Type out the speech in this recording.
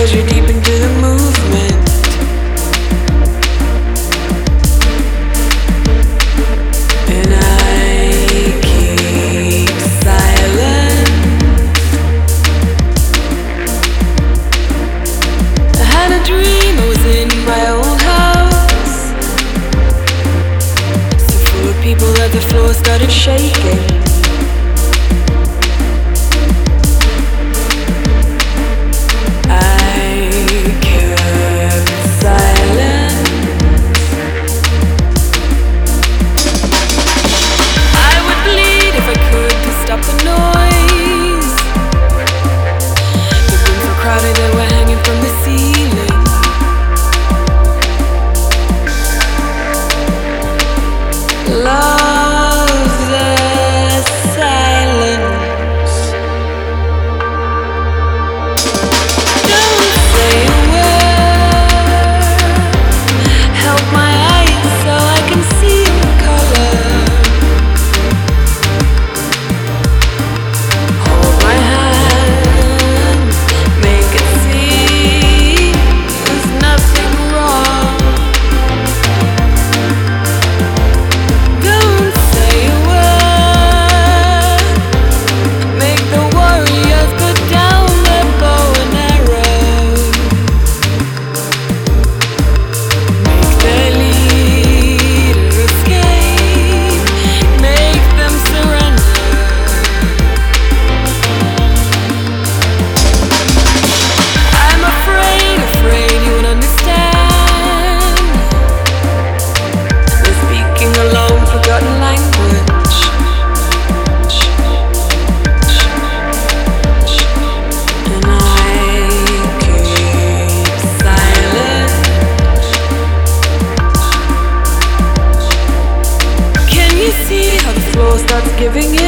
Cause you're deep into the movement. And I keep silent. I had a dream I was in my old house, so full of people that the floor started shaking. Stop the noise. The rooms were crowded, they were hanging from the ceiling. Love the silence. Don't say a word. Help my eyes so I can see the color. Starts giving in.